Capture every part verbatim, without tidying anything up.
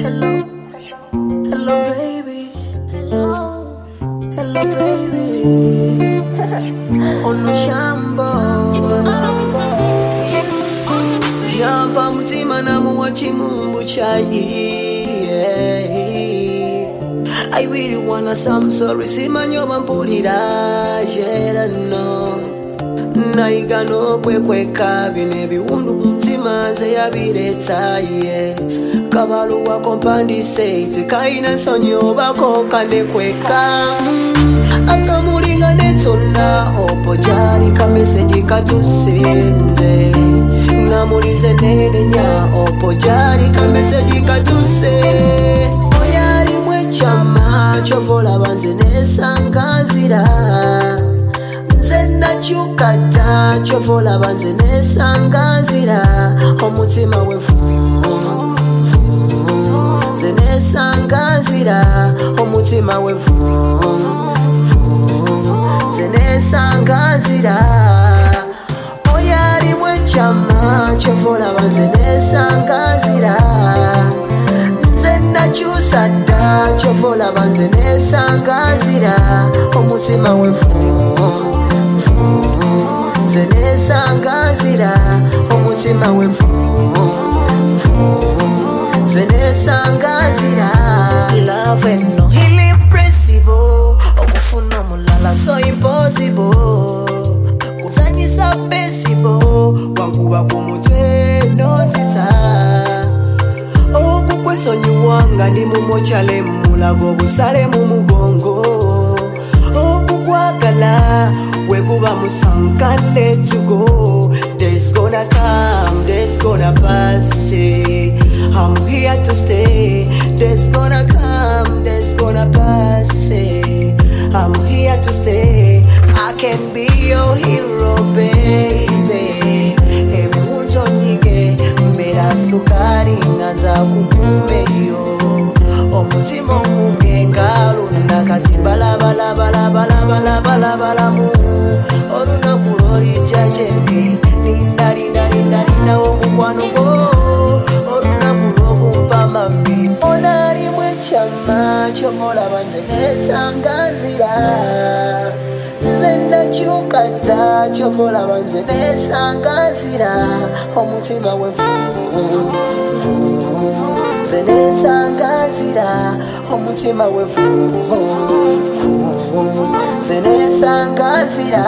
Hello, hello baby, hello, hello baby. Ono shambo Java mutima na muwachi mumbu chai. I really wanna some sorry simanyoba mpulira jera no naiga no kwekweka bine biwundu kumtima nze yabireta ye kabalu wa compandisate kaina sonyo bako kane kweka akamulinga netona opojari ka message katusenze namulize nene nya opojari ka message katuse oyari mwe chama chovola banze nesangazira Zena chukata chovola banze nesangazira omutima wefu Zene sangazira omutima wefu Zene sangazira oyari mwe chama chovola banze nesangazira Zena chusada chovola banze nesangazira omutima wefu Zene sangazira omutima wefu Zene sangazira love no irrepressible okufuna mulala so impossible kusanyisa possible wanguba kumutwe nozita okukwesonyi wanga ndi mumochale mulago busale mu mugongo okukwagala wekuba musanka let you go days gonna come days gonna pass I'm here to stay days gonna come days gonna pass I'm here to stay I can be your hero baby ebi unjo nige mbera sukari ngaza kukumeyo omutima omugengalo nakatimbala bala bala bala bala bala bala mu oruna kulori jajembi linda linda linda linda omukwano go oruna kulobu mpamami onari mwe chama chomola banze nesangazira Zena chukata chovola banze nesangazira omutima wefu Zene sangazira omutima wefu Zene sangazira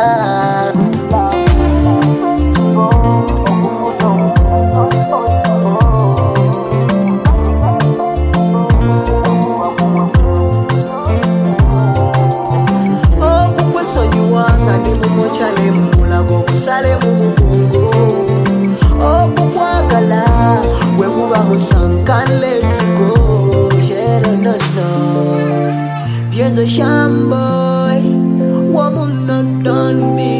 okukwesonyi wanga ndi mumochale mulago kusale mu mugongo okukwagala wekuba musanka let go jere no no vienza shamboy woman not done me